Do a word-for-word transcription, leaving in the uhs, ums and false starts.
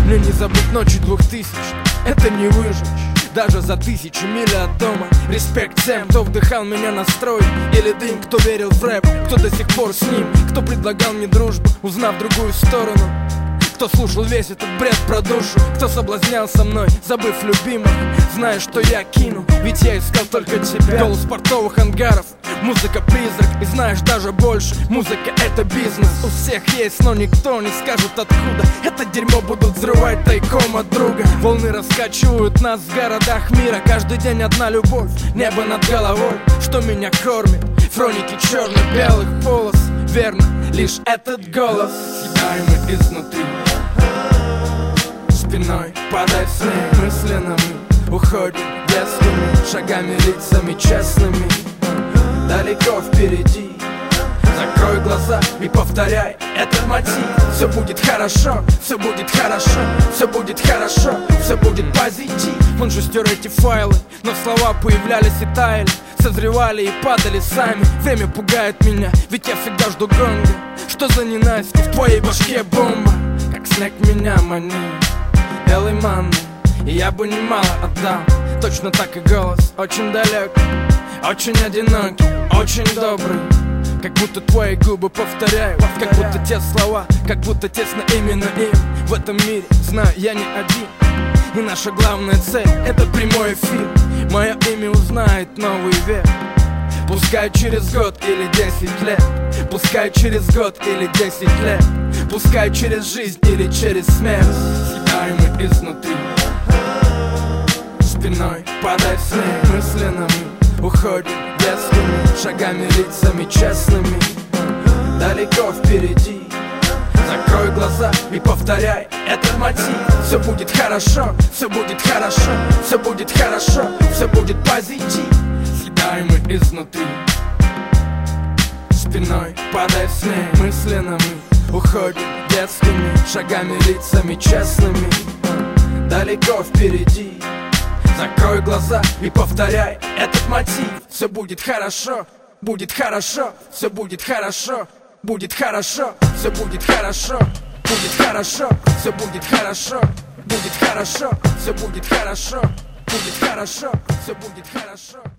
Мне не забыть ночи двухтысячных, это не выжечь даже за тысячу миль от дома. Респект тем, кто вдыхал меня на строй или дым, кто верил в рэп, кто до сих пор с ним, кто предлагал мне дружбу, узнав другую сторону, кто слушал весь этот бред про душу, кто соблазнял со мной, забыв любимых, зная, что я кину, ведь я искал только тебя. Голос портовых ангаров, музыка призрак, и знаешь даже больше, музыка это бизнес. У всех есть, но никто не скажет откуда. Это дерьмо будут взрывать тайком от друга. Волны раскачивают нас в городах мира. Каждый день одна любовь, небо над головой, что меня кормит. Хроники черно-белых полос, верно, лишь этот голос. Съедаем мы изнутри, спиной подай в снег. Мысленно мы уходим детскими шагами, лицами честными. Далеко впереди, закрой глаза и повторяй этот мотив. Все будет хорошо, все будет хорошо, все будет хорошо, все будет позитив. Он же стер эти файлы, но слова появлялись и таяли, созревали и падали сами. Время пугает меня, ведь я всегда жду гонга. Что за ненастье, в твоей башке бомба, как снег меня манит белой манной, и я бы немало отдал. Точно так и голос, очень далекий, очень одинокий, очень добрый. Как будто твои губы повторяют, как будто те слова, как будто тесно именно им. В этом мире, знаю, я не один, и наша главная цель — это прямой эфир. Мое имя узнает новый век, пускай через год или десять лет, пускай через год или десять лет, пускай через жизнь или через смерть. Съедаем мы изнутри, спиной подай в снег. Мысленно мы уходим детскими шагами, лицами честными. Далеко впереди, закрой глаза и повторяй этот мотив. Все будет хорошо, все будет хорошо, все будет хорошо, все будет позитив. Съедаем мы изнутри, спиной подай в снег. Мысленно мы уходим детскими шагами, лицами честными. Далеко впереди, закрой глаза и повторяй этот мотив. Все будет хорошо, будет хорошо, все будет хорошо, будет хорошо, все будет хорошо, будет хорошо, все будет хорошо, будет хорошо, все будет хорошо, будет хорошо, все будет хорошо.